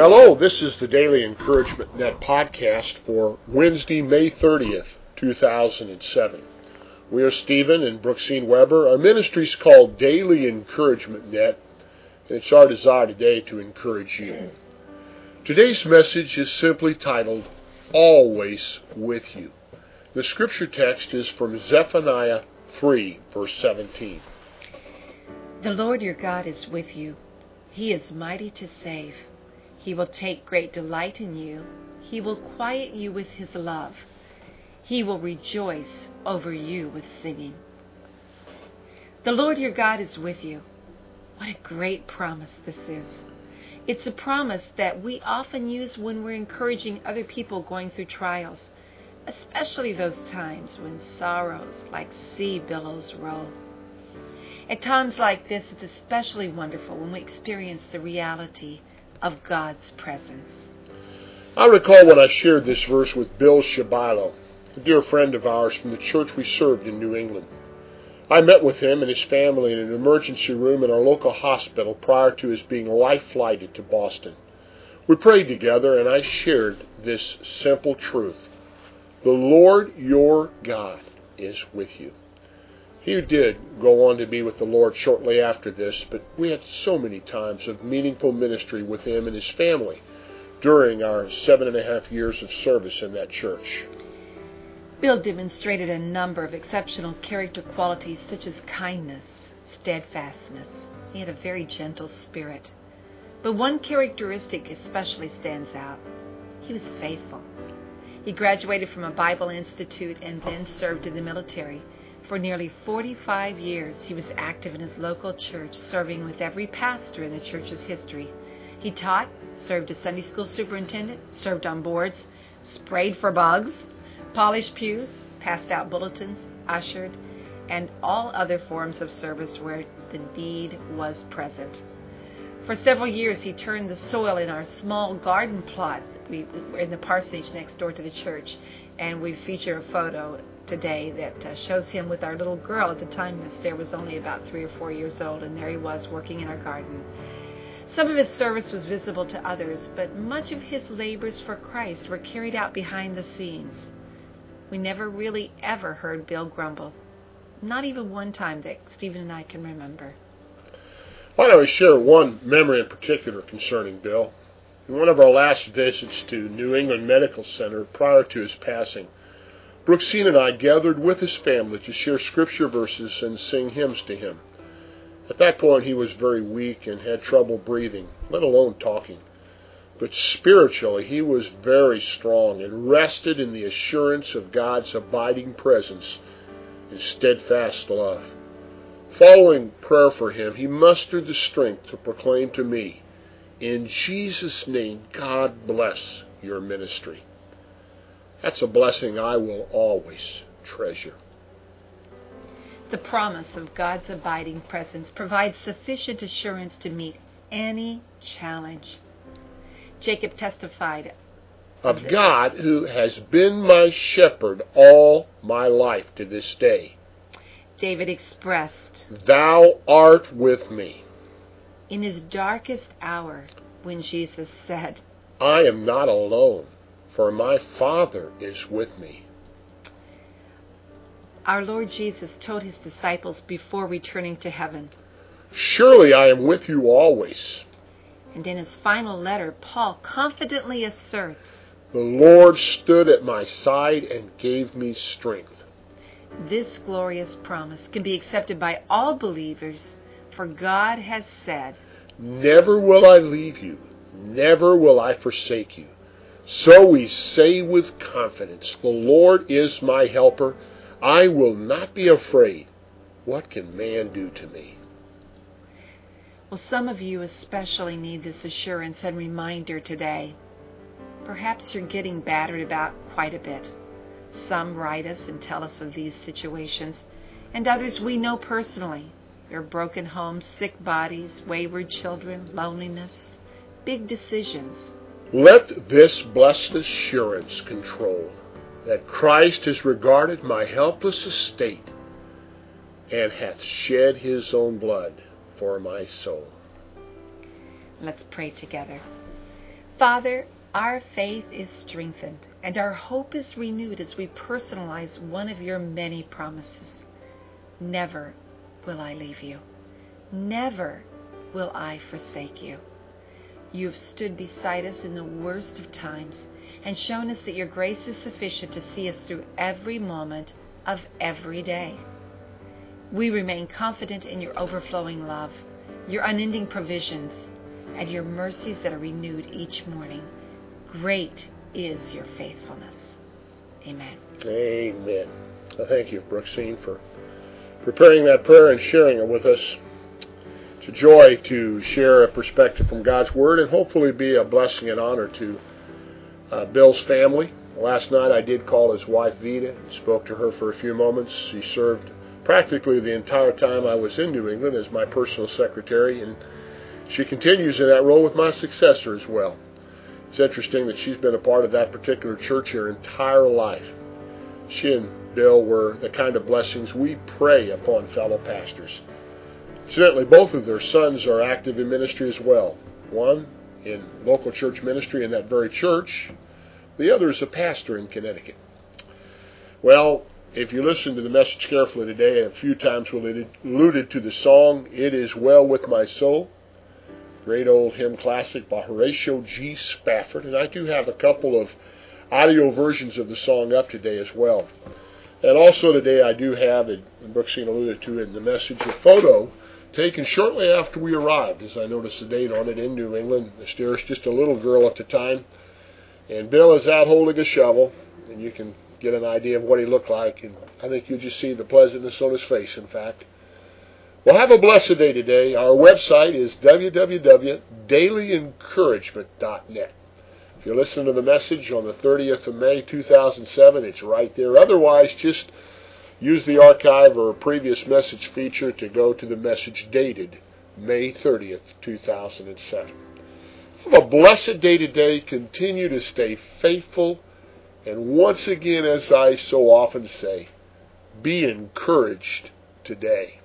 Hello, this is the Daily Encouragement Net podcast for Wednesday, May 30th, 2007. We are Stephen and Brooksine Weber. Our ministry is called Daily Encouragement Net, and it's our desire today to encourage you. Today's message is simply titled, Always With You. The scripture text is from Zephaniah 3, verse 17. The Lord your God is with you. He is mighty to save. He will take great delight in you. He will quiet you with his love. He will rejoice over you with singing. The Lord your God is with you. What a great promise this is. It's a promise that we often use when we're encouraging other people going through trials, especially those times when sorrows like sea billows roll. At times like this, it's especially wonderful when we experience the reality of God's presence. I recall when I shared this verse with Bill Shabilo, a dear friend of ours from the church we served in New England. I met with him and his family in an emergency room in our local hospital prior to his being life-flighted to Boston. We prayed together and I shared this simple truth. The Lord your God is with you. He did go on to be with the Lord shortly after this, but we had so many times of meaningful ministry with him and his family during our 7.5 years of service in that church. Bill demonstrated a number of exceptional character qualities such as kindness, steadfastness. He had a very gentle spirit. But one characteristic especially stands out. He was faithful. He graduated from a Bible Institute and then served in the military. For nearly 45 years, he was active in his local church, serving with every pastor in the church's history. He taught, served as Sunday school superintendent, served on boards, sprayed for bugs, polished pews, passed out bulletins, ushered, and all other forms of service where the need was present. For several years, he turned the soil in our small garden plot in the parsonage next door to the church, and we feature a photo today that shows him with our little girl. At the time, Sarah was only about 3 or 4 years old, and there he was working in our garden. Some of his service was visible to others, but much of his labors for Christ were carried out behind the scenes. We never really ever heard Bill grumble. Not even one time that Stephen and I can remember. Why don't we share one memory in particular concerning Bill? In one of our last visits to New England Medical Center prior to his passing, Brooksine and I gathered with his family to share scripture verses and sing hymns to him. At that point, he was very weak and had trouble breathing, let alone talking. But spiritually, he was very strong and rested in the assurance of God's abiding presence and steadfast love. Following prayer for him, he mustered the strength to proclaim to me, "In Jesus' name, God bless your ministry." That's a blessing I will always treasure. The promise of God's abiding presence provides sufficient assurance to meet any challenge. Jacob testified of God who has been my shepherd all my life to this day. David expressed, "Thou art with me." In his darkest hour, when Jesus said, "I am not alone, for my Father is with me." Our Lord Jesus told his disciples before returning to heaven, "Surely I am with you always." And in his final letter, Paul confidently asserts, "The Lord stood at my side and gave me strength." This glorious promise can be accepted by all believers, for God has said, "Never will I leave you, never will I forsake you." So we say with confidence, "The Lord is my helper. I will not be afraid. What can man do to me?" Well, some of you especially need this assurance and reminder today. Perhaps you're getting battered about quite a bit. Some write us and tell us of these situations, and others we know personally. Your broken homes, sick bodies, wayward children, loneliness, big decisions. Let this blessed assurance control that Christ has regarded my helpless estate and hath shed his own blood for my soul. Let's pray together. Father, our faith is strengthened and our hope is renewed as we personalize one of your many promises. Never will I leave you. Never will I forsake you. You have stood beside us in the worst of times and shown us that your grace is sufficient to see us through every moment of every day. We remain confident in your overflowing love, your unending provisions, and your mercies that are renewed each morning. Great is your faithfulness. Amen. Amen. Thank you, Brooksine, for preparing that prayer and sharing it with us. It's a joy to share a perspective from God's Word and hopefully be a blessing and honor to Bill's family. Last night I did call his wife Vida and spoke to her for a few moments. She served practically the entire time I was in New England as my personal secretary, and she continues in that role with my successor as well. It's interesting that she's been a part of that particular church her entire life. She and Bill were the kind of blessings we pray upon fellow pastors. Incidentally, both of their sons are active in ministry as well. One in local church ministry in that very church. The other is a pastor in Connecticut. Well, if you listen to the message carefully today, a few times we alluded to the song, It Is Well With My Soul. Great old hymn classic by Horatio G. Spafford. And I do have a couple of audio versions of the song up today as well. And also today I do have, and Brooksine alluded to in the message, a photo taken shortly after we arrived, as I noticed the date on it, in New England. Mysterious, just a little girl at the time. And Bill is out holding a shovel, and you can get an idea of what he looked like. And I think you'll just see the pleasantness on his face, in fact. Well, have a blessed day today. Our website is www.dailyencouragement.net. If you listen to the message on the 30th of May, 2007, it's right there. Otherwise, just use the archive or previous message feature to go to the message dated May 30th, 2007. Have a blessed day today. Continue to stay faithful. And once again, as I so often say, be encouraged today.